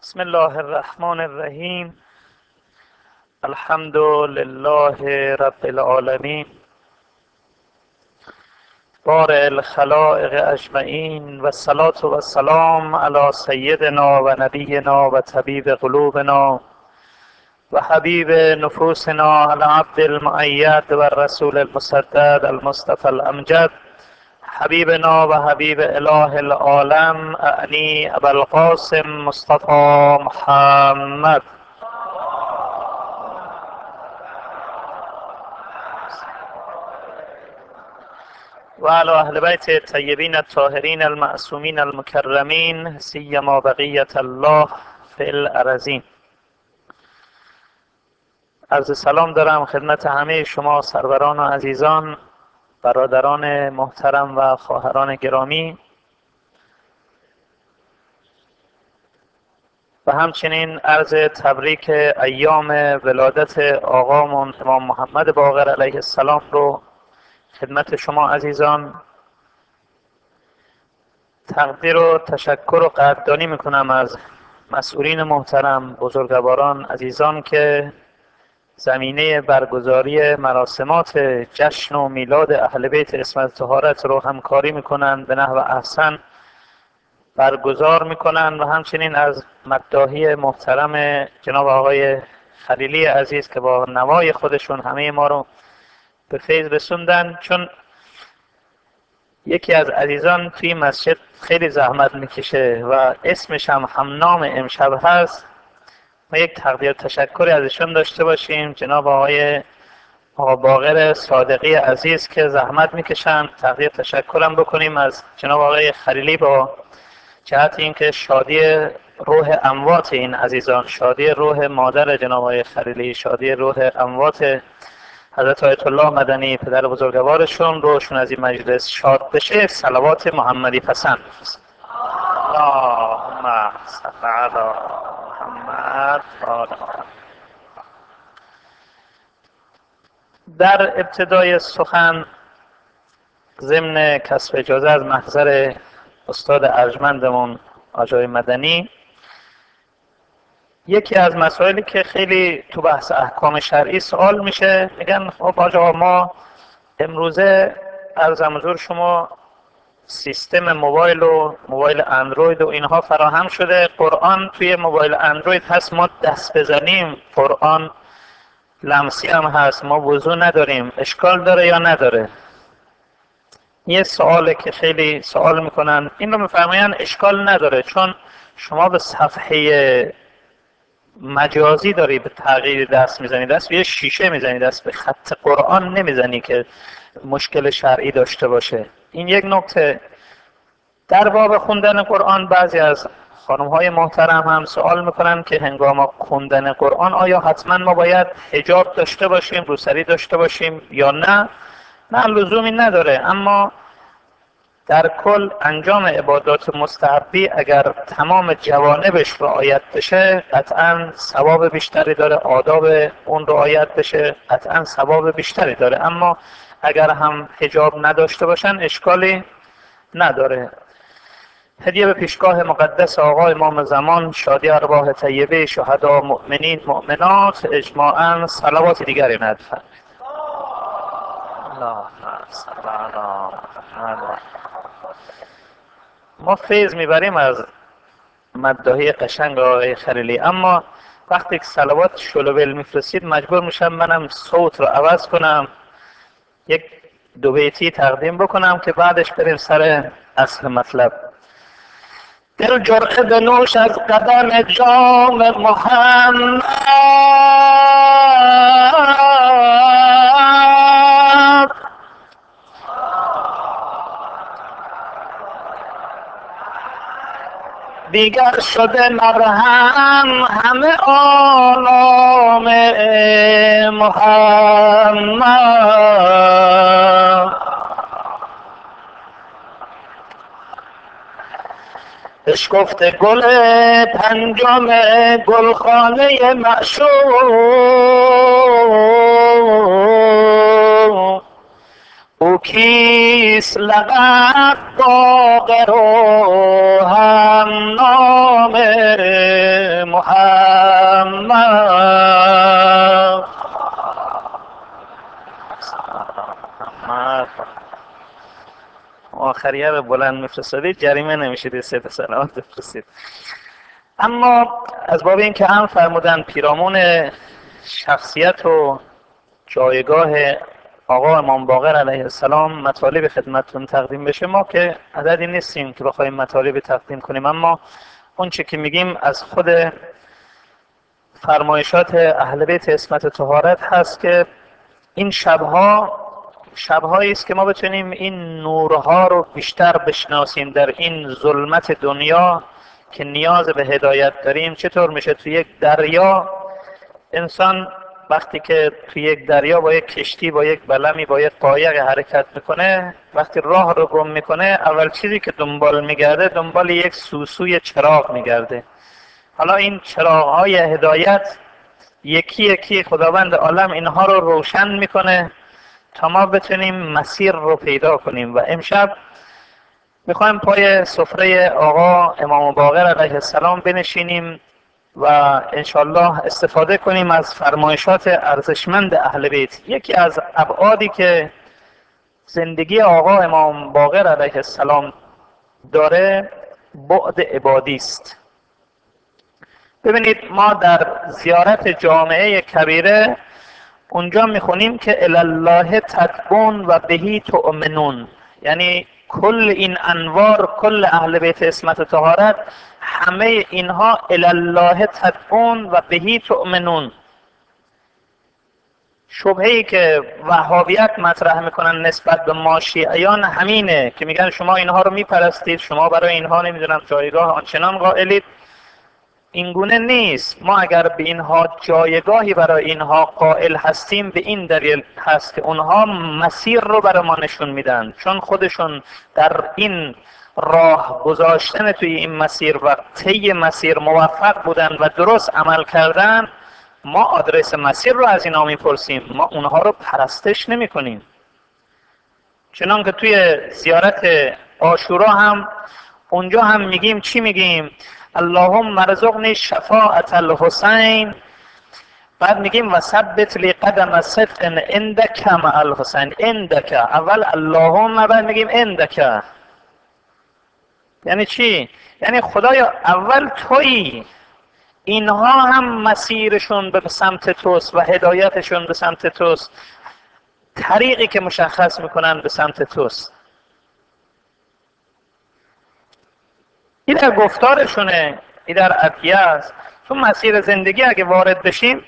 بسم الله الرحمن الرحیم. الحمد لله رب العالمین، بارئ الخلائق اجمعین، و الصلاة و السلام علی سیدنا و نبینا و طبیب قلوبنا و حبیب نفوسنا العبد المؤید و الرسول المسدد المصطفى الامجد، حبیبنا و حبیب اله العالم اعنی ابوالقاسم مصطفى محمد و علی اهل بیت الطیبین الطاهرین المعصومین المکرمین، سیما بقیة الله فی الارضین. عرض سلام دارم خدمت همه شما سروران و عزیزان، برادران محترم و خواهران گرامی، و همچنین عرض تبریک ایام ولادت آقامون امام محمد باقر علیه السلام رو خدمت شما عزیزان تقدیر و تشکر و قدردانی میکنم از مسئولین محترم، بزرگواران عزیزان که زمینه برگزاری مراسمات جشن و میلاد اهل بیت عصمت طهارت رو همکاری میکنند، به نحو احسن برگزار میکنند، و همچنین از مداحی محترم جناب آقای خلیلی عزیز که با نوای خودشون همه ما رو به فیض رسوندن. چون یکی از عزیزان توی مسجد خیلی زحمت میکشه و اسمش هم نام امشب هست، ما یک تقدیر تشکری ازشون داشته باشیم. جناب آقا باقر صادقی عزیز که زحمت میکشن، تقدیر تشکرم بکنیم از جناب آقای خلیلی با جهت اینکه شادی روح اموات این عزیزان، شادی روح مادر جناب آقای خلیلی، شادی روح اموات حضرت آیت الله مدنی پدر بزرگوارشون روشون از این مجلس شاد بشه، صلوات محمدی پسند. اللهم صل علی محمد. در ابتدای سخن ضمن کسب اجازه از محضر استاد ارجمندمون آجای مدنی، یکی از مسائلی که خیلی تو بحث احکام شرعی سوال میشه، میگن خب آقا ما امروزه عرضم حضور شما سیستم موبایل و موبایل اندروید و اینها فراهم شده، قرآن توی موبایل اندروید هست، ما دست بزنیم قرآن لمسی هم هست، ما وضو نداریم، اشکال داره یا نداره؟ یه سواله که خیلی سوال میکنن. این رو میفرماین اشکال نداره، چون شما به صفحه مجازی داری به تغییر دست میزنی، دست به یه شیشه میزنی، دست به خط قرآن نمیزنی که مشکل شرعی داشته باشه. این یک نکته. در باب خوندن قرآن بعضی از خانم های محترم هم سوال میکنن که هنگام خوندن قرآن آیا حتما ما باید حجاب داشته باشیم، روسری داشته باشیم یا نه؟ نه، لزومی نداره، اما در کل انجام عبادات مستحبی اگر تمام جوانبش رعایت بشه قطعا ثواب بیشتری داره، آداب اون رعایت بشه قطعا ثواب بیشتری داره، اما اگر هم حجاب نداشته باشن اشکالی نداره. هدیه به پیشگاه مقدس آقا امام زمان، شادی ارواح طیبه شهدا مؤمنین مؤمنات، اجماعاً صلوات دیگری ندفن. ما فیض میبریم از مداحی قشنگ آقای خلیلی، اما وقتی که صلوات شلوول میفرستید مجبور میشم منم صوت رو عوض کنم، یک دو بیتی تقدیم بکنم که بعدش بریم سر اصل مطلب. دل جرعه بنوش از قدم جام محمد، دیگر شده مرهم همه آلام محمد. اشکفت گل پنجم گلخانه معشوق، او کیست لقب باقر و هم نامه، محمد. آخریه رو بلند میفرستادید جریمه نمیشید، سه تا سلامت بفرستید. اما از باب این که هم فرمودن پیرامون شخصیت و جایگاه آقا امام باقر علیه السلام مطالب خدمتتون تقدیم بشه، ما که عددی نیستیم که بخوایم مطالب تقدیم کنیم، اما اون چه که میگیم از خود فرمایشات اهل بیت عصمت طهارت هست که این شبهایی است که ما بتونیم این نورها رو بیشتر بشناسیم در این ظلمت دنیا که نیاز به هدایت داریم. چطور میشه توی یک دریا، انسان وقتی که توی یک دریا با یک کشتی، با یک بلمی، با یک قایق حرکت میکنه، وقتی راه رو گم میکنه، اول چیزی که دنبال میگرده دنبال یک سوسوی چراغ میگرده. حالا این چراغ‌های هدایت یکی یکی خداوند عالم اینها رو روشن میکنه تا ما بتونیم مسیر رو پیدا کنیم. و امشب میخوایم پای سفره آقا امام باقر علیه السلام بنشینیم و انشالله استفاده کنیم از فرمایشات ارزشمند اهل بیت. یکی از ابعادی که زندگی آقا امام باقر علیه السلام داره بعد عبادی است. ببینید ما در زیارت جامعه کبیره اونجا میخونیم که الله تتقون و بهی تؤمنون، یعنی کل این انوار، کل اهل بیت عصمت طهارت، همه اینها الله تتقون و بهی تؤمنون. شبهه‌ای که وهابیت مطرح میکنن نسبت به ما شیعیان همینه که میگن شما اینها رو میپرستید، شما برای اینها نمیدونم جایگاه آنچنان قائلید. اینگونه نیست. ما اگر به اینها جایگاهی برای اینها قائل هستیم به این دلیل هست که اونها مسیر رو برای ما نشون میدن، چون خودشون در این راه گذاشتن توی این مسیر و طی مسیر موفق بودن و درست عمل کردن. ما آدرس مسیر رو از اینا میپرسیم، ما اونها رو پرستش نمی کنیم. چنان که توی زیارت عاشورا هم اونجا هم میگیم، چی میگیم؟ اللهم ارزقنی شفاعت الحسین، بعد میگیم و ثبت لی قدم صدق عندک مع الحسین. عندک، اول اللهم، بعد میگیم عندک. یعنی چی؟ یعنی خدایا اول تویی، اینها هم مسیرشون به سمت توست و هدایتشون به سمت توست، طریقی که مشخص میکنن به سمت توست. این در گفتارشونه، این در ادعیه است. تو مسیر زندگی اگه وارد بشیم،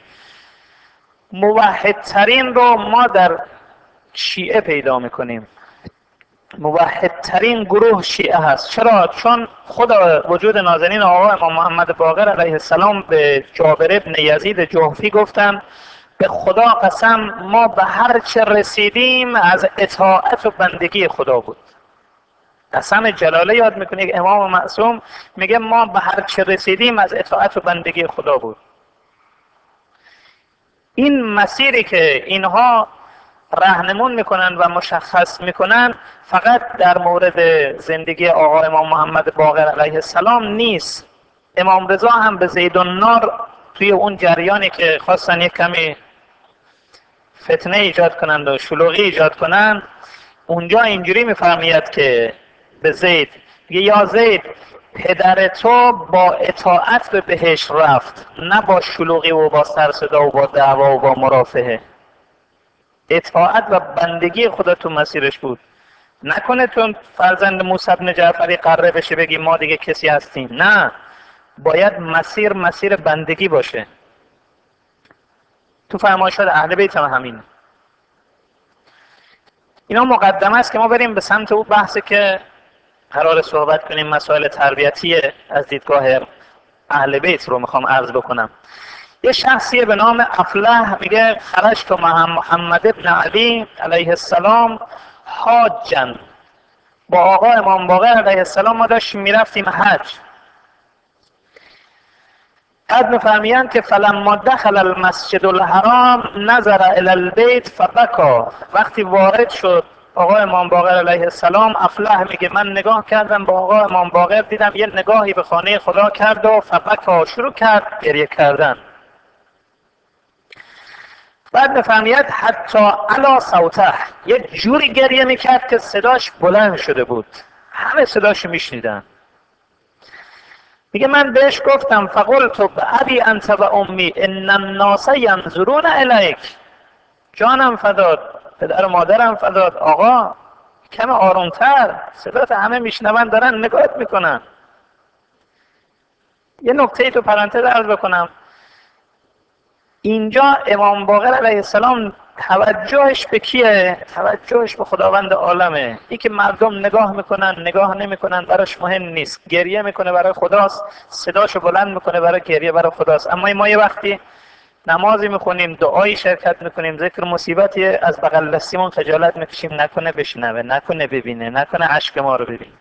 موحدترین رو ما در شیعه پیدا میکنیم. موحدترین گروه شیعه هست. چرا؟ چون خدا وجود نازنین آقا امام محمد باقر علیه السلام به جابر ابن یزید جحفی گفتن به خدا قسم ما به هر چه رسیدیم از اطاعت و بندگی خدا بود. قسم جلاله یاد میکنه که امام معصوم میگه ما به هر چه رسیدیم از اطاعت و بندگی خدا بود. این مسیری که اینها راهنمون میکنن و مشخص میکنن فقط در مورد زندگی آقا امام محمد باقر علیه السلام نیست. امام رضا هم به زید النار توی اون جریانی که خواستن یک کمی فتنه ایجاد کنند و شلوغی ایجاد کنند، اونجا اینجوری میفرماید که به زید میگه یا زید، پدر تو با اطاعت به بهشت رفت، نه با شلوغی و با سر صدا و با دعوا و با مرافعه. اطاعت و بندگی خدا تو مسیرش بود. نکنه تو فرزند موسی بن جعفری قره بشه بگی ما دیگه کسی هستیم. نه، باید مسیر بندگی باشه. تو فرمایشات اهل بیت هم همین. اینا مقدمه است که ما بریم به سمت اون بحثی که قرار صحبت کنیم، مسائل تربیتی از دیدگاه اهل بیت رو میخوام عرض بکنم. یه شخصیه به نام افله میگه خرجت مع محمد ابن علی علیه السلام حاجا. با آقا امام باقر علیه السلام ما داشتیم میرفتیم حج. بعد میفرمایند که فلما دخل المسجد الحرام نظر الی البیت فبکا. وقتی وارد شد آقا امام باقر علیه السلام، افلح میگه من نگاه کردم به آقا امام باقر، دیدم یه نگاهی به خانه خدا کرد و فبکا شروع کرد گریه کردن. بعد میفهمید حتی علا صوته، یه جوری گریه میکرد که صداش بلند شده بود، همه صداش میشنیدن. میگه من بهش گفتم فقلت ابی انت و امی ان الناس ینظرون الیک، جانم فداد، پدر و مادرم فداد، آقا کم آرومتر، صدات همه میشنون دارن نگاهت میکنن. یه نکته تو پرانتز عرض بکنم، اینجا امام باقر علیه السلام توجهش به کیه؟ توجهش به خداوند عالمه. این که مردم نگاه میکنن نگاه نمیکنن براش مهم نیست، گریه میکنه برای خداست، صداشو بلند میکنه برای گریه برای خداست. اما ما یه وقتی نمازی میخونیم، دعایی شرکت میکنیم، ذکر مصیبتی، از بغل دستیمون خجالت میکشیم، نکنه بشنوه، نکنه ببینه، نکنه اشک ما رو ببینه.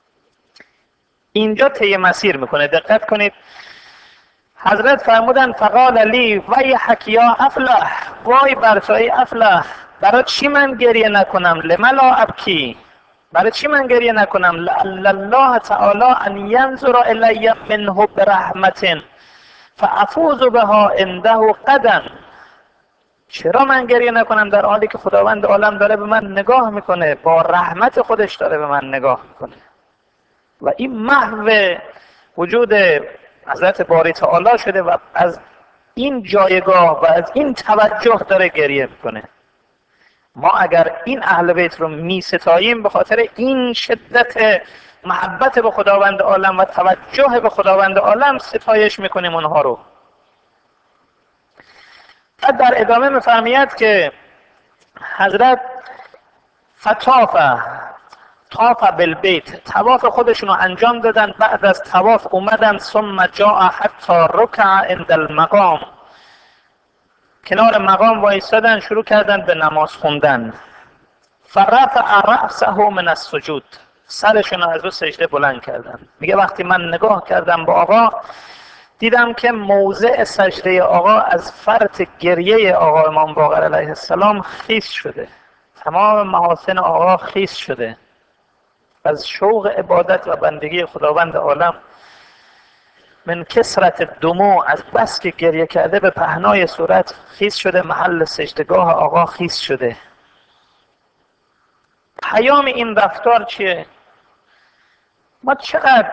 اینجا طی مسیر میکنه. دقت کنید، حضرت فرمودن فقال لی ویحک یا افلح، وای بر تو ای افلح، برای چی من گریه نکنم؟ لم لا ابکی، برای چی من گریه نکنم؟ لعل الله تعالی ان ینظر الی منه برحمت فافوز بها عنده غدا. چرا من گریه نکنم در حالی که خداوند عالم داره به من نگاه میکنه، با رحمت خودش داره به من نگاه میکنه. و این محو وجود حضرت باری تعالی شده و از این جایگاه و از این توجه داره گریه میکنه. ما اگر این اهل بیت رو می ستاییم به خاطر این شدت محبت به خداوند عالم و توجه به خداوند عالم ستایش میکنیم اونها رو. بعد در ادامه میفرماید که حضرت طاف بالبیت، طواف خودشون رو انجام دادن. بعد از طواف اومدن ثم جاء حتی رکع عند المقام، کنار مقام وایستادن، شروع کردن به نماز خوندن. فرفع رأسه من السجود، سرشون رو از رو سجده بلند کردن. میگه وقتی من نگاه کردم با آقا، دیدم که موضع سجده آقا از فرط گریه آقا امام باقر علیه السلام خیس شده، تمام محاسن آقا خیس شده، از شوق عبادت و بندگی خداوند عالم. من کثرت دموع، از بس که گریه کرده به پهنای صورت خیس شده، محل سجدگاه آقا خیس شده. پیام این رفتار چیه؟ ما چقدر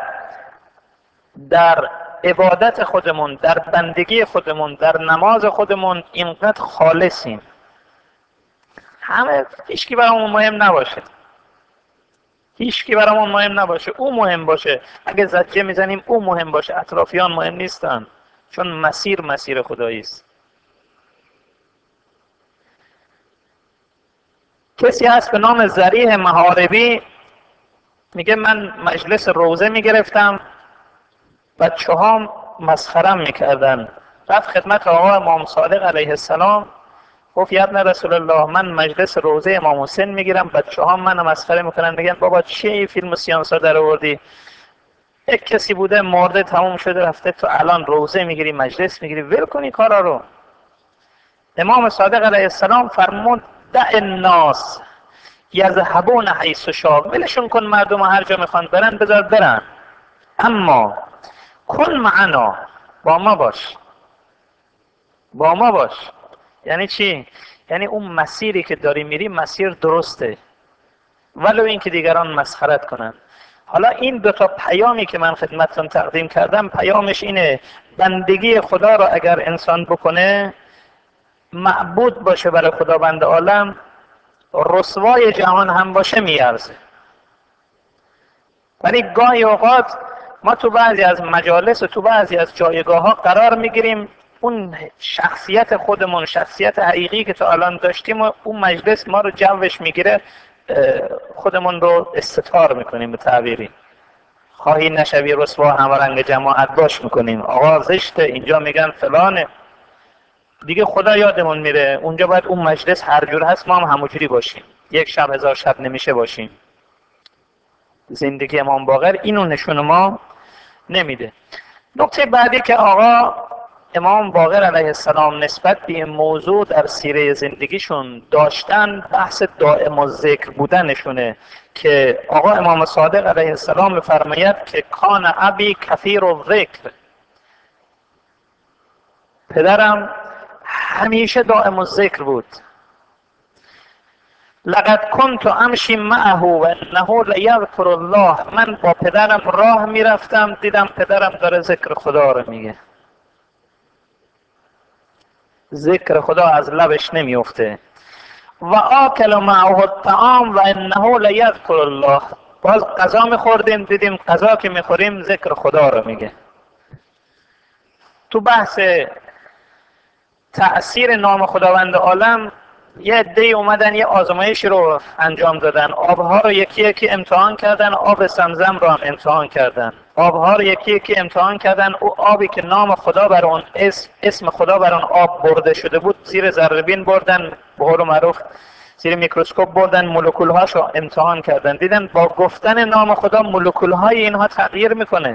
در عبادت خودمون، در بندگی خودمون، در نماز خودمون اینقدر خالصیم. همه هیچکی برامون مهم نباشه، هیچکی برامون مهم نباشه، او مهم باشه. اگه زجه میزنیم او مهم باشه، اطرافیان مهم نیستن، چون مسیر خدایی است. کسی هست به نام ذریح محاربی، میگه من مجلس روزه میگرفتم، بچه‌هام مسخرم میکردن. رفت خدمت آقا امام صادق علیه السلام، گفت یا ابن رسول الله من مجلس روزه امام حسین میگیرم، بچه‌هام منو مسخره میکنن، میگن بابا چیه این فیلم سیانسا در آوردی؟ یک کسی بوده مرده تموم شده رفته، تو الان روزه میگیری مجلس میگیری، ول کنی کارا رو. امام صادق علیه السلام فرمود دع الناس یذهبون حیث شاء، ولشون کن، مردم هر جا میخوان برن بذار برن، اما کن معنا، با ما باش، با ما باش. یعنی چی؟ یعنی اون مسیری که داری میری مسیر درسته، ولو این که دیگران مسخرت کنن. حالا این دو تا پیامی که من خدمتتون تقدیم کردم، پیامش اینه بندگی خدا رو اگر انسان بکنه، معبود باشه برای خداوند عالم، رسوای جهان هم باشه میارزه. ولی گاهی اوقات ما تو بعضی از مجالس و تو بعضی از جایگاه ها قرار میگیریم، اون شخصیت خودمون، شخصیت حقیقی که تا الان داشتیم و اون مجلس ما رو جوش میگیره، خودمون رو استتار میکنیم، به تعبیری خواهی نشوی رسوا همرنگ جماعت باش میکنیم. آقا زشته، اینجا میگن فلانه، دیگه خدا یادمون میره. اونجا باید اون مجلس هر جور هست ما هم همونجوری باشیم، یک شب هزار شب نمیشه باشیم. زندگی امام باقر اینو نشون ما نمیده. نکته بعدی که آقا امام باقر علیه السلام نسبت به این موضوع در سیره زندگیشون داشتن بحث دائم الذکر بودنشونه که آقا امام صادق علیه السلام میفرماید که کان ابی کثیر الذکر، پدرم همیشه دائم الذکر بود. لقد كنت امشی معه و انه لیذکر الله، من با پدرم راه میرفتم دیدم پدرم داره ذکر خدا رو میگه، ذکر خدا از لبش نمیفته. و آکل معه الطعام و انه لیذکر الله، باز غذا میخوردیم دیدیم غذا که میخوریم ذکر خدا رو میگه. تو بحث تأثیر نام خداوند عالم یه عده‌ای اومدن یه آزمایشی رو انجام دادن، آبها رو یکی یکی امتحان کردن، آب زمزم رو هم امتحان کردن، آبها رو یکی یکی امتحان کردن، او آبی که نام خدا بر اون اسم خدا بر اون آب برده شده بود زیر ذره‌بین بردن، به قول معروف زیر میکروسکوپ بردن، مولکول هاش رو امتحان کردن، دیدن با گفتن نام خدا مولکول های اینها تغییر میکنه.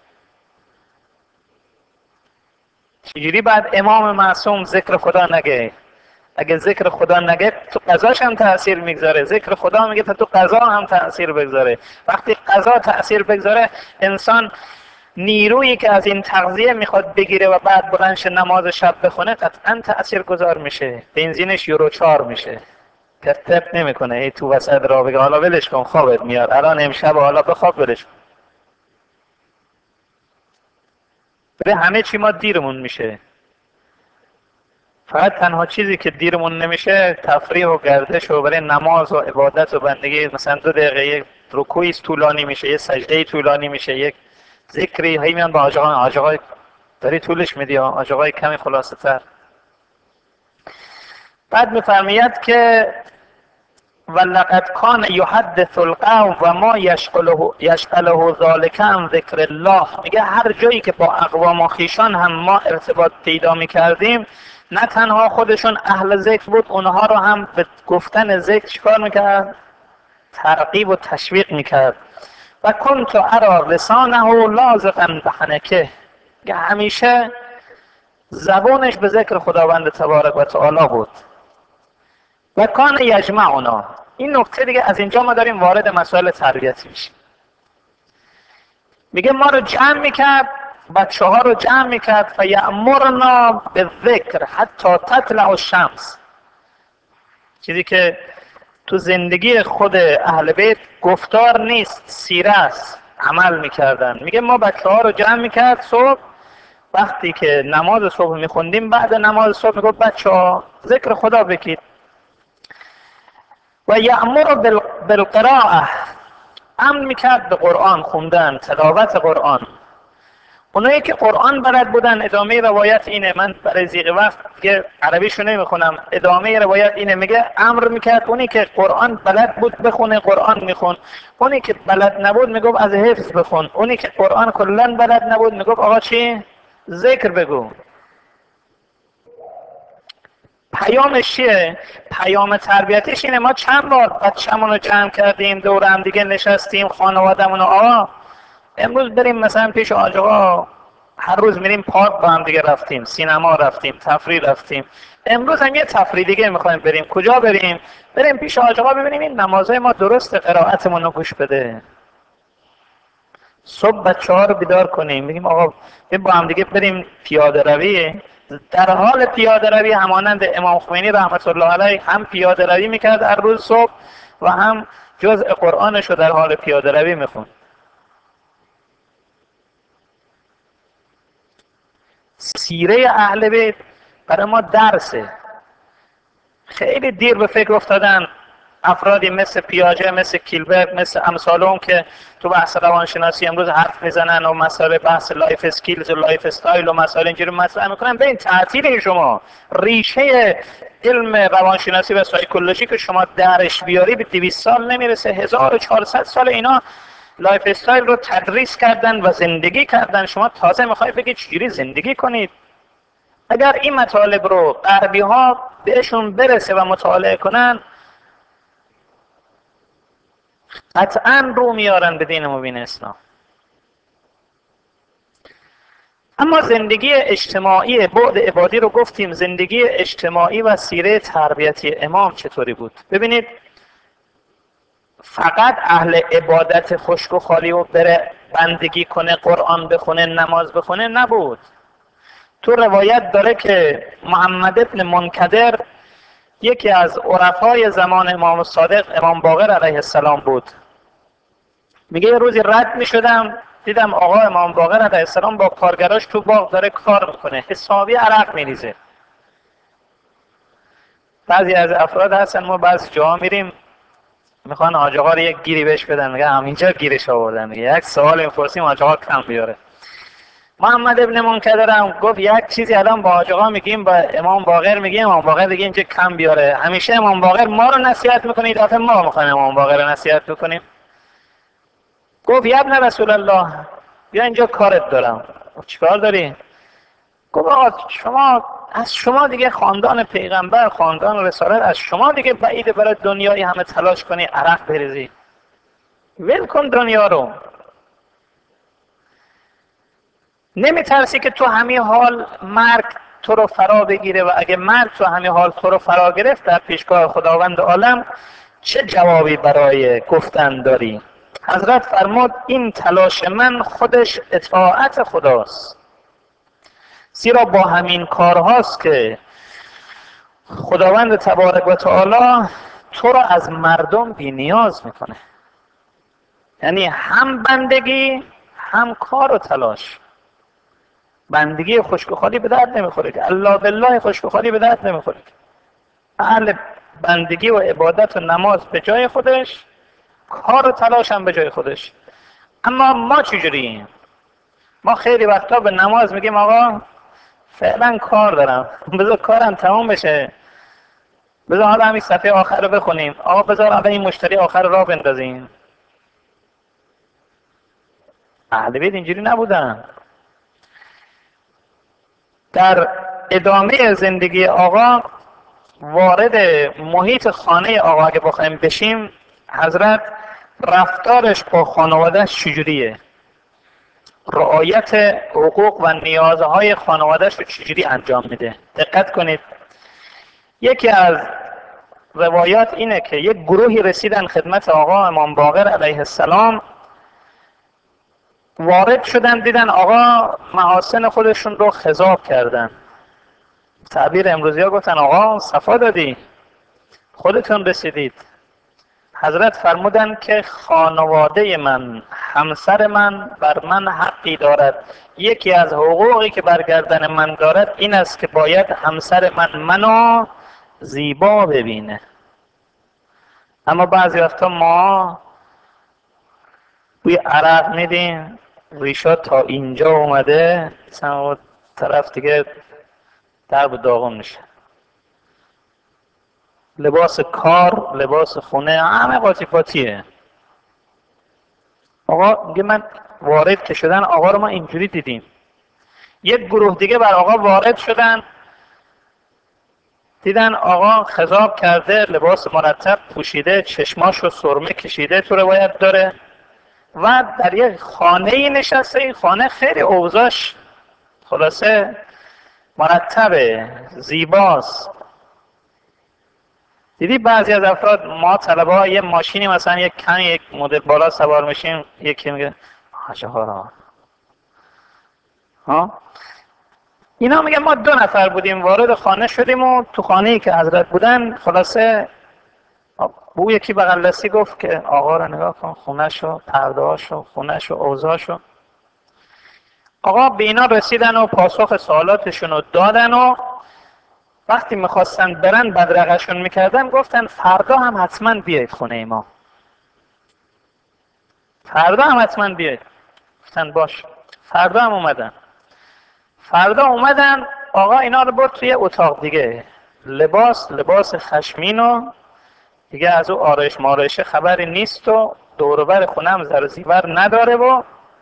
چجوری بعد امام معصوم ذکر خدا نگه؟ اگه ذکر خدا نگه تو قضاش هم تأثیر میگذاره، ذکر خدا میگه تو قضا هم تأثیر بگذاره. وقتی قضا تأثیر بگذاره انسان نیرویی که از این تغذیه میخواد بگیره و بعد بلندش نماز شب بخونه قطعا تأثیر گذار میشه، بنزینش یورو 4 میشه، پرت نمیکنه هی تو وسط راه بگه حالا ولش کن خوابت میاد الان امشب حالا بخواب ولش کن. به همه چی ما دیرمون میشه، فقط تنها چیزی که دیرمون نمیشه تفریح و گردش و برای نماز و عبادت و بندگی، مثلا 2 دقیقه یک رکوعی طولانی میشه، یه سجده طولانی میشه، یک ذکری هی میان با آجاقای داری طولش میدی، آجاقای کمی خلاصه تر. بعد میفرماید که ولقد کان یحدث القوم و ما یشغله ذلک عن ذکر الله، میگه هر جایی که با اقوام و خیشان هم ما ارتباط پیدا میکردیم نه تنها خودشون اهل ذکر بود، اونها رو هم به گفتن ذکر چیکار میکرد؟ ترغیب و تشویق میکرد. و کنت ارى لسانه لازقا بحنکه، که همیشه زبانش به ذکر خداوند تبارک و تعالی بود. و کان یجمعنا، این نکته دیگه از اینجا ما داریم وارد مسائل تربیتی میشیم. میگه ما رو جمع میکرد، بچه ها رو جمع میکرد فیأمرنا بالذکر حتی تطلع الشمس، چیزی که تو زندگی خود اهل بیت گفتار نیست، سیره است، عمل میکردن. میگه ما بچه ها رو جمع میکرد صبح، وقتی که نماز صبح میخوندیم بعد نماز صبح میگفت بچه ها ذکر خدا بکید. و یأمر بالقراءه، امر میکرد به قرآن خوندن، تلاوت قرآن. اونایی که قرآن بلد بودن، ادامه روایت اینه، من برای ضیق وقت که عربیشو نمیخونم، ادامه روایت اینه، میگه امر میکرد اونی که قرآن بلد بود بخونه قرآن میخون، اونی که بلد نبود میگفت از حفظ بخون، اونی که قرآن کلا بلد نبود میگفت آقا چی؟ ذکر بگو. پیامش چیه؟ پیام تربیتش اینه، ما چند بار بچه‌مون رو جمع کردیم دور هم دیگه نشستیم، خانواده‌مون آقا امروز بریم مثلا پیش حاج آقا، هر روز میریم پارک با هم دیگه رفتیم، سینما رفتیم، تفریح رفتیم، امروز هم یه تفریح دیگه میخوایم بریم، کجا بریم؟ بریم پیش حاج آقا ببینیم این نمازهای ما درست، قرائتمون رو گوش بده. صبح بچه ها رو بیدار کنیم، بگیم آقا با هم دیگه بریم پیاده روی. در حال پیاده روی همانند امام خمینی رحمت الله علیه هم پیاده روی میکرد هر روز صبح و هم جزء قرآنش رو در حال پیاده روی میخوند. سیره اهل بیت برای ما درسه. خیلی دیر به فکر افتادن افرادی مثل پیاژه، مثل کیلبرگ، مثل امثالون که تو بحث روانشناسی امروز حرف میزنن و مسائل بحث لایف اسکیلز و لایف استایل و مسائل اینجوری مطرح میکنن. ببین تعطیل شما ریشه علم روانشناسی و سایکولوژی که شما درش بیاری به 200 سال نمیرسه، 1400 سال اینا لایف استایل رو تدریس کردن و زندگی کردن. شما تازه میخوای بگی چجوری زندگی کنید. اگر این مطالب رو غربی ها بهشون برسه و مطالعه کنن قطعا رو میارن به دین مبین اسلام. اما زندگی اجتماعی، بعد عبادی رو گفتیم، زندگی اجتماعی و سیره تربیتی امام چطوری بود؟ ببینید فقط اهل عبادت خشک و خالی و بره بندگی کنه، قرآن بخونه، نماز بخونه نبود. تو روایت داره که محمد ابن منکدر یکی از عرفای زمان امام صادق امام باقر علیه السلام بود. میگه یه روزی رد میشدم دیدم آقا امام باقر علیه السلام با کارگراش تو باغ داره کار میکنه، حسابی عرق میریزه. بعضی از افراد هستن ما بعضی جاها میریم میخوان حاج آقا رو یک گیری بهش بدن، میگه همینجا گیرش آوردن، یک سوال میپرسیم حاج آقا کم بیاره. محمد ابن منکدر هم گفت یک چیزی الان با حاج آقا میگیم، با امام باقر میگیم، امام باقر دیگه اینجا کم بیاره. همیشه امام باقر ما رو نصیحت میکنه، این دفعه ما میخوایم امام باقر رو نصیحت بکنیم. گفت یا ابن رسول الله بیا اینجا کارت دارم. چیکار داری؟ گفت آقا شما از شما دیگه خاندان پیغمبر، خاندان رسالت، از شما دیگه بعیده برای دنیای همه تلاش کنی عرق بریزی. ول کن دنیا رو. نمی ترسی که تو همین حال مرگ تو رو فرا بگیره؟ و اگه مرگ تو همین حال تو رو فرا گرفت در پیشگاه خداوند عالم چه جوابی برای گفتن داری؟ حضرت فرمود این تلاش من خودش اطاعت خداست، زیرا با همین کارهاست که خداوند تبارک و تعالی تو رو از مردم بی نیاز میکنه. یعنی هم بندگی هم کار و تلاش. بندگی خشک و خالی به درد نمیخوره که، الله بالله خشک و خالی به درد نمیخوره. اهل بندگی و عبادت و نماز به جای خودش، کار و تلاش هم به جای خودش. اما ما چجوریم؟ ما خیلی وقتا به نماز میگیم آقا فعلا کار دارم، بذار کارم تمام بشه، بذار حالا همین صفحه آخر رو بخونیم، آقا بذار حالا این مشتری آخر رو راه بندازیم. اهل بیت اینجوری نبودن. در ادامه زندگی آقا، وارد محیط خانه آقا اگه بخوایم بشیم، حضرت رفتارش با خانوادهش چجوریه؟ رعایت حقوق و نیازهای خانوادهش رو چجوری انجام میده؟ دقت کنید. یکی از روایات اینه که یک گروهی رسیدن خدمت آقا امام باقر علیه السلام، وارد شدن دیدن آقا محاسن خودشون رو خضاب کردن. تعبیر امروزی ها گفتن آقا صفا دادی، خودتون رسیدید. حضرت فرمودن که خانواده من، همسر من بر من حقی دارد. یکی از حقوقی که بر گردن من دارد این است که باید همسر من منو زیبا ببینه. اما بعضی وقتا ما بوی عرق میدیم، ریشا تا اینجا اومده، مثلا طرف دیگه درب داغون میشه. لباس کار، لباس خونه، همه قاطی پاتیه. آقا میگه من وارد که شدن آقا رو ما اینجوری دیدیم. یک گروه دیگه بر آقا وارد شدن، دیدن آقا خضاب کرده، لباس مرتب پوشیده، چشماشو سرمه کشیده تو روایت داره و در یک خانه نشسته. این خانه خیلی اوضاعش خلاصه مرتبه، زیباست. دیدی بعضی از افراد، ما طلبه ها یه ماشینی مثلا یک کمی یک مدل بالا سوار میشیم، یکی میگه حاجه ها. اینا میگه ما 2 نفر بودیم وارد خانه شدیم و تو خانه‌ای که حضرت بودن خلاصه او یکی بغل دستی گفت که آقا رو نگاه کن، خونه‌شو، پرده‌هاشو، خونه‌شو، اوضاعشو. آقا به اینا رسیدن و پاسخ سوالاتشون رو دادن و وقتی میخواستن برن بدرقشون میکردن، گفتن فردا هم حتما بیایید خونه ما، فردا هم حتما بیایید. گفتن باش. فردا هم اومدن. فردا اومدن آقا اینا رو برد توی اتاق دیگه، لباس خشمین و دیگه از او آرایش مارایش خبری نیست و دور و بر خونه هم زر و زیور نداره و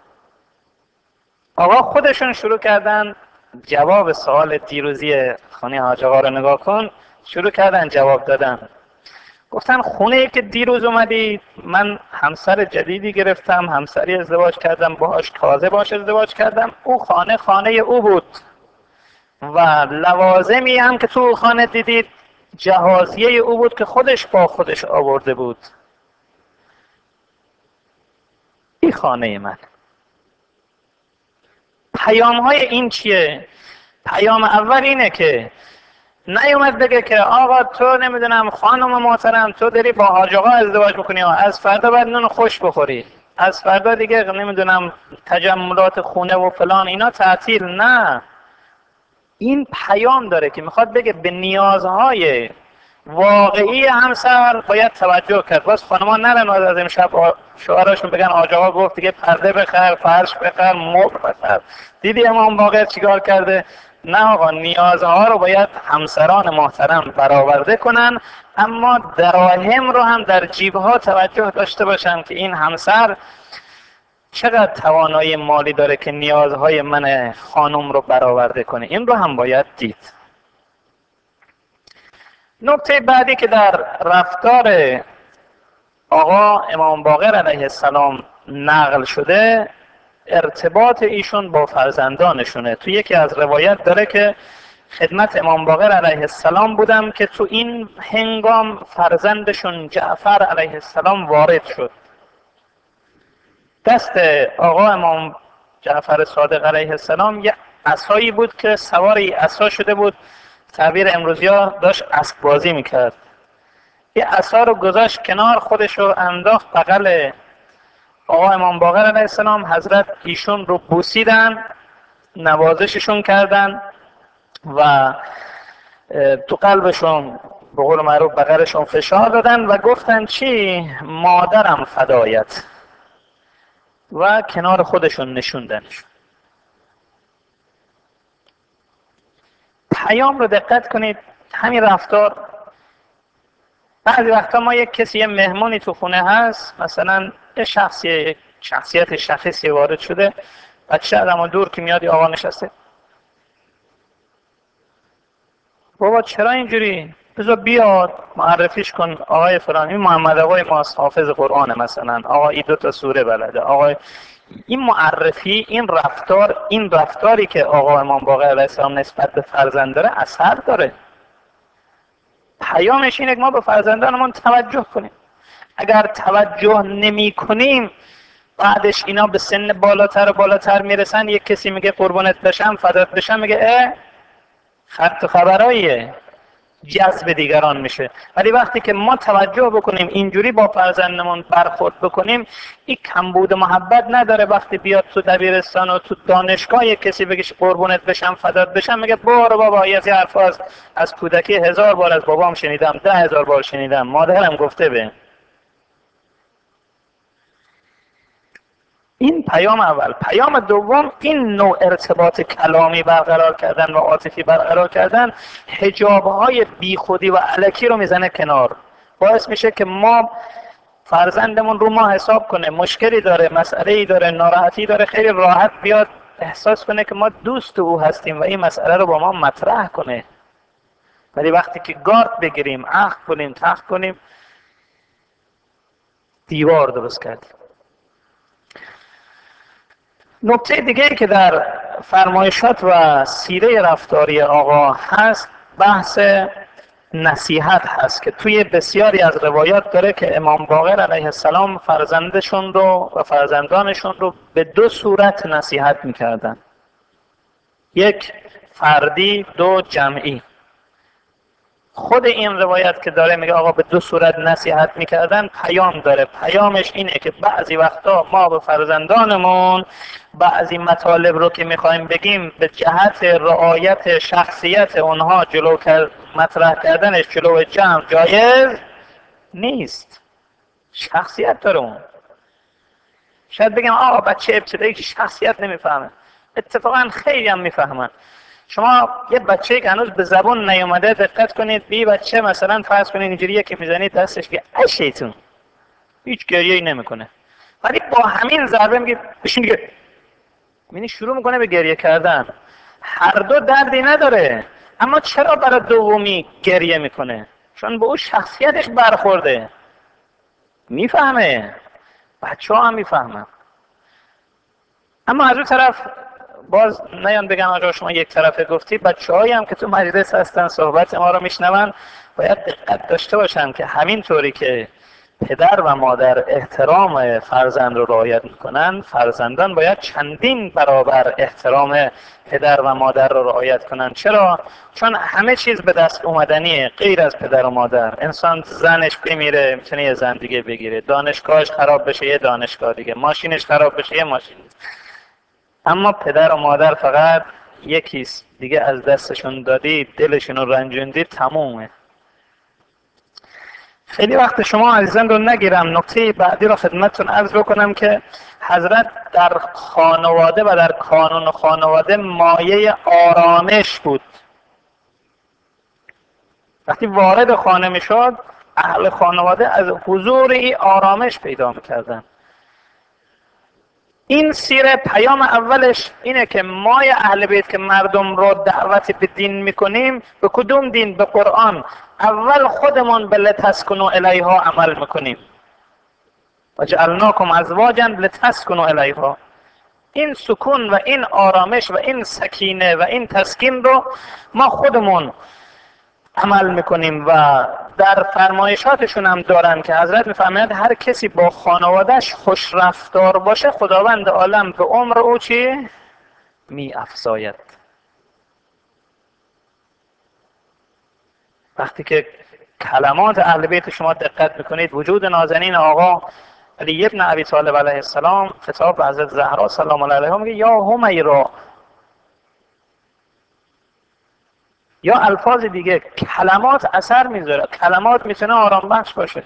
آقا خودشون شروع کردن جواب سوال دیروزی خانه حاج آقا رو نگاه کن، شروع کردن جواب دادن. گفتن خونه که دیروز اومدی من همسر جدیدی گرفتم، همسری ازدواج کردم باهاش، تازه باهاش ازدواج کردم، او خانه او بود و لوازمی هم که تو خانه دیدید جهازیه او بود که خودش با خودش آورده بود. این خانه من. پیام های این چیه؟ پیام اول اینه که نیومد بگه که آقا تو نمیدونم خانم محترم تو داری با حاج آقا ازدواج میکنی و از فردا باید نون خوش بخوری، از فردا دیگه نمیدونم تجملات خونه و فلان اینا تعطیل. نه، این پیام داره که میخواد بگه به نیازهای واقعی همسر باید توجه کرد. باز خانمان نرن از امشب شوهراشون بگن حاج آقا گفت دیگه پرده بخر، فرش بخر، مبل بخر، دیدی امام باقر چیکار کرده؟ نه آقا، نیازها رو باید همسران محترم برآورده کنن، اما دراهم رو هم در جیبها توجه داشته باشن که این همسر چقدر توانایی مالی داره که نیازهای من خانم رو برآورده کنه. این رو هم باید دید. نکته بعدی که در رفتار آقا امام باقر علیه السلام نقل شده، ارتباط ایشون با فرزندانشونه. تو یکی از روایت داره که خدمت امام باقر علیه السلام بودم که تو این هنگام فرزندشون جعفر علیه السلام وارد شد. دست آقا امام جعفر صادق علیه السلام یه عصایی بود که سواری عصا شده بود، تعبیر امروزی ها داشت اسب بازی میکرد. یه عصا رو گذاشت کنار، خودش رو انداخت بغل آقا امام باقر علیه السلام. حضرت ایشون رو بوسیدن، نوازششون کردن و تو قلبشون به قول معروف بغلشون فشار دادن و گفتن چی؟ مادرم فدایت، و کنار خودشون نشوندنشون. پیام رو دقت کنید. همین رفتار بعضی وقتا ما یک کسی، یه مهمونی تو خونه هست، مثلا یه شخصیت شخصی وارد شده، بچه آدم دور که میاد آقا نشسته، بابا چرا اینجوری؟ بذار بیاد معرفیش کن، آقای فلانی محمد آقای ماست، حافظ قرآن مثلا، آقا این 2 تا سوره بلده، آقا این معرفی، این رفتاری که آقا امام باقر علیه السلام نسبت به فرزند داره اثر داره. پیامش اینه که ما به فرزندانمون توجه کنیم. اگر توجه نمی کنیم بعدش اینا به سن بالاتر و بالاتر میرسن، یک کسی میگه قربونت بشم فدات بشم، میگه خط خبراییه، جذب دیگران میشه. ولی وقتی که ما توجه بکنیم اینجوری با فرزندمون برخورد بکنیم، این کمبود محبت نداره. وقتی بیاد تو دبیرستان و تو دانشگاه یک کسی بگیش قربونت بشم فدات بشم، میگه برو بابا، یه حرف از کودکی 1000 بار از بابام شنیدم، 10,000 بار شنیدم، مادرم گفته به. این پیام اول. پیام دوم، این نوع ارتباط کلامی برقرار کردن و عاطفی برقرار کردن حجابهای بیخودی و الکی رو میزنه کنار. باعث میشه که ما فرزندمون رو ما حساب کنه، مشکلی داره، مسئله‌ای داره، ناراحتی داره، خیلی راحت بیاد احساس کنه که ما دوست او هستیم و این مسئله رو با ما مطرح کنه. ولی وقتی که گارد بگیریم، عهد کنیم، تخت کنیم، دیوار درست کردیم. نکته دیگه که در فرمایشات و سیره رفتاری آقا هست، بحث نصیحت هست که توی بسیاری از روایات داره که امام باقر علیه السلام فرزندشون رو و فرزندانشون رو به 2 صورت نصیحت میکردن. یک فردی، 2 جمعی. خود این روایت که داره میگه آقا به 2 صورت نصیحت میکردن، پیام داره. پیامش اینه که بعضی وقتا ما به فرزندانمون بعضی مطالب رو که میخوایم بگیم به جهت رعایت شخصیت اونها مطرح کردنش جلو جمع جایز نیست. شخصیت داره اون. شاید بگم آقا بچه ابتدایی که شخصیت نمیفهمه، اتفاقا خیلی هم میفهمن. شما یه بچه‌ای که هنوز به زبان نیومده دقت کنید، بی بچه مثلا فرض کنید اینجوریه که میزنید دستش که اشیتون، هیچ گریه‌ای نمیکنه، ولی با همین ضربه میگه بشین دیگه، یعنی شروع میکنه به گریه کردن. هر دو دردی نداره، اما چرا برای دومی گریه میکنه؟ چون به او شخصیتش برخورده، میفهمه، بچه ها هم میفهمن. اما از اون طرف باز نیان بگن آقا شما یک طرفه گفتی، بچه‌هایی هم که تو مجلس هستن صحبت ما رو میشنون باید دقت داشته باشن که همین طوری که پدر و مادر احترام فرزند رو رعایت میکنن، فرزندان باید چندین برابر احترام پدر و مادر رو رعایت کنن. چرا؟ چون همه چیز به دست اومدنیه غیر از پدر و مادر. انسان زنش بمیره میتونه یه زن دیگه بگیره، دانشگاهش خراب بشه یه دانشگاه دیگه، ماشینش خراب بشه یه ماشین. اما پدر و مادر فقط یکیست، دیگه از دستشون دادی، دلشون رو رنجوندی، تمومه. خیلی وقت شما عزیزان رو نگیرم، نکته بعدی رو خدمتتون عرض بکنم که حضرت در خانواده و در کانون خانواده مایه آرامش بود. وقتی وارد خانه میشد اهل خانواده از حضور این آرامش پیدا میکردن. این سیره پیام اولش اینه که ما اهل بیت که مردم رو دعوت به دین میکنیم، به کدوم دین؟ به قرآن. اول خودمون به لتسکنوا الیها عمل میکنیم و جعلناکم ازواجا لتسکنوا الیها. این سکون و این آرامش و این سکینه و این تسکین رو ما خودمون عمل میکنیم و در فرمایشاتشون هم دارن که حضرت میفرماید هر کسی با خانوادهش خوش رفتار باشه خداوند عالم به عمر او چی؟ می افزاید. وقتی که کلمات اهل بیت شما دقت میکنید، وجود نازنین آقا علی ابن ابی طالب علیه السلام خطاب به حضرت زهرا سلام الله علیها میگه یا همیرا، یا الفاظ دیگه، کلمات اثر میذاره، کلمات میتونه آرام بخش باشه.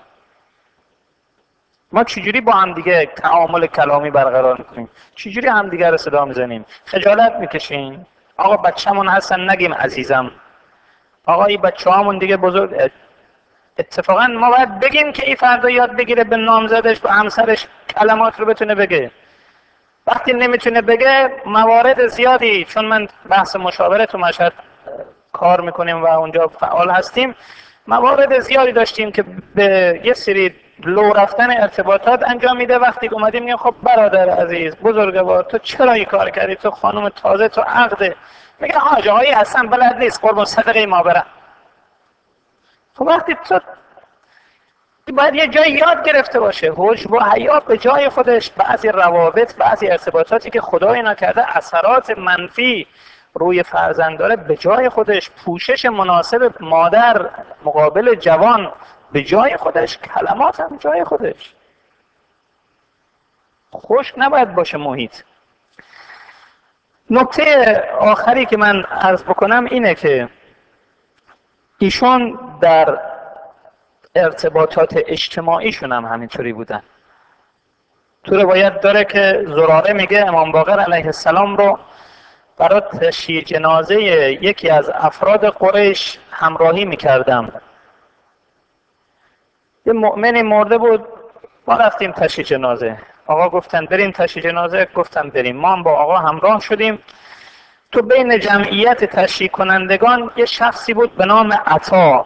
ما چجوری با هم دیگه تعامل کلامی برقرار میکنیم؟ چجوری هم دیگه رو صدا میزنیم؟ خجالت میکشیم؟ آقا بچه‌مون هستن نگیم عزیزم، آقا این بچه‌هامون دیگه بزرگ. اتفاقا ما باید بگیم که این فردا یاد بگیره به نامزدش به همسرش کلمات رو بتونه بگه. وقتی نمیتونه بگه، موارد زیادی، چون من بحث مشاوره تو مشهد کار میکنیم و اونجا فعال هستیم، موارد زیادی داشتیم که به یه سری لو رفتن ارتباطات انجام میده. وقتی اومدیم میگم خب برادر عزیز بزرگوار تو چرا این کار کردی؟ تو خانم تازه، تو عقده. میگه حاجه هایی اصلا بلد نیست، قربون صدقه ما برم. خب وقتی تو باید یه جای یاد گرفته باشه، هوش و حیا به جای خودش. بعضی روابط، بعضی ارتباطاتی که خدای نکرده اثرات منفی روی فرزند داره، به جای خودش. پوشش مناسب مادر مقابل جوان به جای خودش، کلمات هم جای خودش. خشک نباید باشه محیط. نکته آخری که من عرض بکنم اینه که ایشون در ارتباطات اجتماعیشون هم همینطوری بودن. تو روایت داره که زراره میگه امام باقر علیه السلام رو برای تشییع جنازه یکی از افراد قریش همراهی میکردم. یه مؤمنی مرده بود، ما رفتیم تشییع جنازه. آقا گفتن بریم تشییع جنازه، گفتم بریم. ما هم با آقا همراه شدیم. تو بین جمعیت تشییع کنندگان یه شخصی بود به نام عطا.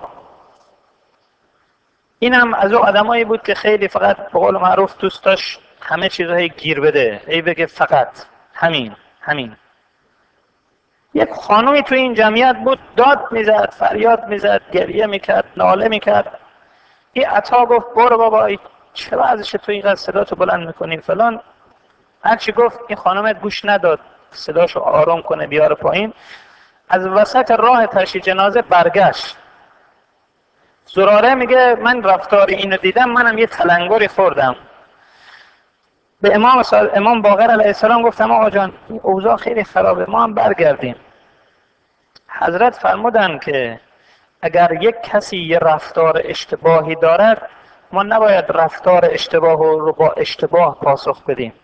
اینم از اون آدمایی بود که خیلی فقط به قول معروف دوست داشت همه چیزهای گیر بده، ای بگه فقط همین. یک خانومی تو این جمعیت بود، داد میزد، فریاد میزد، گریه میکرد، ناله میکرد. این عطا گفت برو بابا، چرا ازش تو اینقدر صدا تو بلند میکنی فلان. هرچی گفت این خانم گوش نداد، صداشو آروم کنه بیاره پایین. از وسط راه تشییع جنازه برگشت. زراره میگه من رفتار اینو دیدم، منم یه تلنگری خوردم. به امام باقر علیه السلام گفتم آقا جان این اوضاع خیلی خرابه، ما هم برگردیم. حضرت فرمودن که اگر یک کسی یه رفتار اشتباهی دارد، ما نباید رفتار اشتباه رو با اشتباه پاسخ بدیم.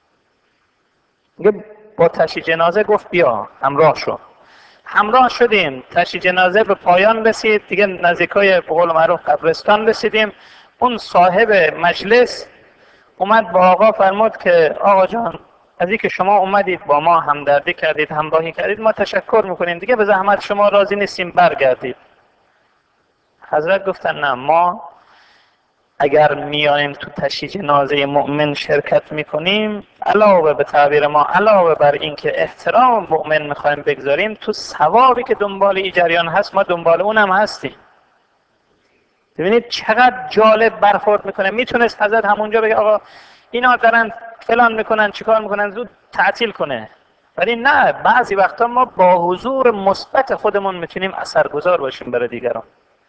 با تشییع جنازه گفت بیا همراه شو. همراه شدیم، تشییع جنازه به پایان رسید، دیگه نزدیکای به قول معروف قبرستان رسیدیم. اون صاحب مجلس اومد با آقا فرمود که آقا جان از اینکه شما اومدید با ما همدردی کردید، همراهی کردید، ما تشکر میکنیم، دیگه به زحمت شما راضی نیستیم، برگردید. حضرت گفتن نه، ما اگر میایم تو تشییع جنازه مؤمن شرکت میکنیم، علاوه به تعبیر ما، علاوه بر اینکه احترام مؤمن میخوایم بگذاریم، تو ثوابی که دنبال این جریان هست ما دنبال اونم هستیم. ببینید چقدر جالب برخورد میکنه. میتونست حضرت همونجا بگه آقا اینا دارن فلان میکنن چیکار میکنن، زود تعطیل کنه، ولی نه، بعضی وقتا ما با حضور مثبت خودمون میتونیم اثرگذار باشیم برای دیگران.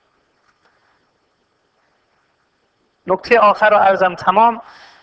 نکته آخر رو عرضم تمام،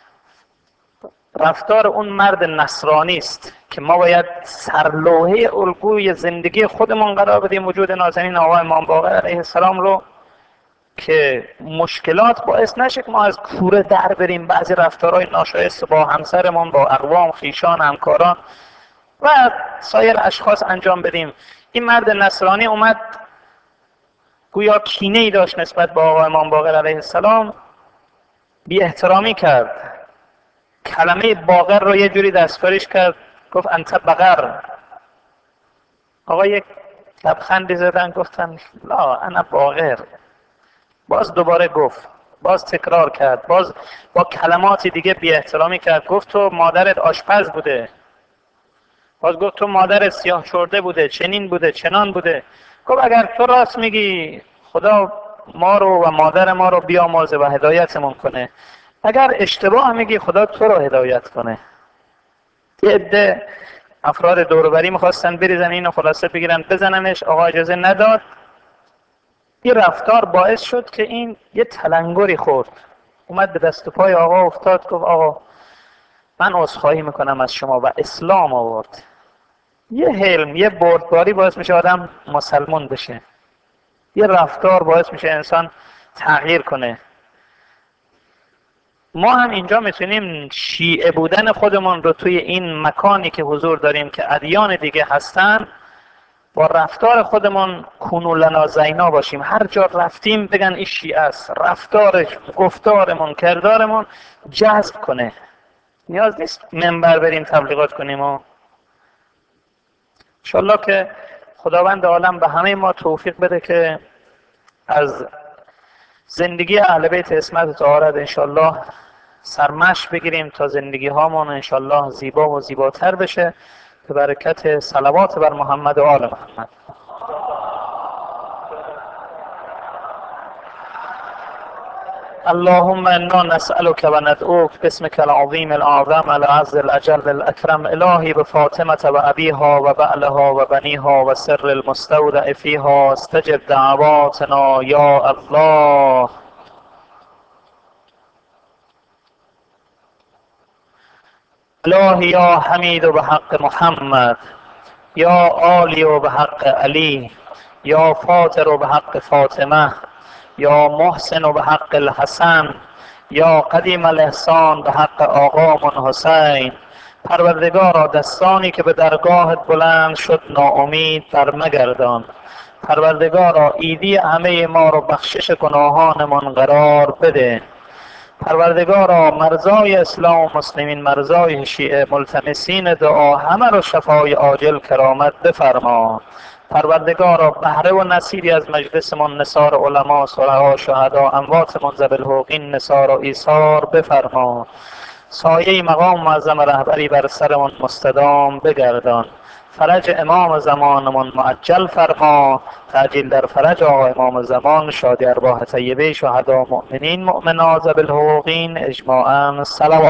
رفتار اون مرد نصرانی است که ما باید سرلوحه الگوی زندگی خودمون قرار بدیم. وجود نازنین آقای امام باقر علیه السلام رو که مشکلات باعث نشه که ما از کوره در بریم، بعضی رفتارهای ناشایست با همسرمون، با اقوام، خیشان، همکاران و سایر اشخاص انجام بدیم. این مرد نصرانی اومد گویا کینه ای داشت نسبت به آقای امام باقر علیه السلام، بی احترامی کرد، کلمه باقر رو یه جوری دستکاریش کرد، گفت انت بقر. آقا یک لبخندی زدن گفتن لا انا باقر. باز دوباره گفت، باز تکرار کرد، باز با کلمات دیگه بی احترامی کرد، گفت تو مادرت آشپز بوده، باز گفت تو مادرت سیاه چرده بوده، چنین بوده، چنان بوده. گفت اگر تو راست میگی خدا ما رو و مادر ما رو بیامرزه و هدایتمون کنه، اگر اشتباه میگی خدا تو رو هدایت کنه. یه عده افراد دوروبری میخواستن بریزن اینو خلاصه بگیرن بزننش، آقا اجازه نداد. این رفتار باعث شد که این یه تلنگری خورد، اومد به دست و پای آقا افتاد، گفت آقا من عذرخواهی میکنم از شما و اسلام آورد. یه حلم، یه بردباری باعث میشه آدم مسلمان بشه. یه رفتار باعث میشه انسان تغییر کنه. ما هم اینجا میتونیم شیعه بودن خودمون رو توی این مکانی که حضور داریم که ادیان دیگه هستن، با رفتار خودمون کونو لنا زینا باشیم. هر جا رفتیم بگن این شیعه است. رفتارش، گفتارمون، کردارمون جذب کنه. نیاز نیست منبر بریم تبلیغات کنیم. و انشالله که خداوند عالم به همه ما توفیق بده که از زندگی اهل بیت عصمت طهارت انشالله سرمشق بگیریم تا زندگی هامون انشالله زیبا و زیباتر بشه به برکت صلوات بر محمد و آل محمد. اللهم انا نسألك و ندعوك باسمك العظیم الاعظم العز الاجل الاکرم الهی بفاطمة و ابیها و بعلها و بنیها و سر المستودع فیها استجب دعواتنا یا الله. الهی یا حمید به حق محمد، یا عالی و به حق علی، یا فاطر و به حق فاطمه، یا محسن و به حق الحسن، یا قدیم الاحسان به حق آقامون حسین. پروردگارا دستانی که به درگاهت بلند شد ناامید بر مگردان. پروردگارا ایدی همه ما رو بخشش گناهانمان قرار بده. پروردگارا مرزای اسلام و مسلمین، مرزای شیعه، ملتمسین دعا همه رو شفای عاجل کرامت بفرما. پروردگارا بهره و نصیبی از مجلسمون نثار علما، صلحا، شهدا، اموات منذب الحوقین نثار و ایثار بفرما. سایه مقام معظم رهبری بر سرمون مستدام بگردان. فرج امام زمانمون معجل فرما. تعجیل در فرج آقا امام زمان، شادی ارواح طیبه شهدا، مؤمنین، مؤمنات ذوی الحقوقین اجماعاً. صلوات.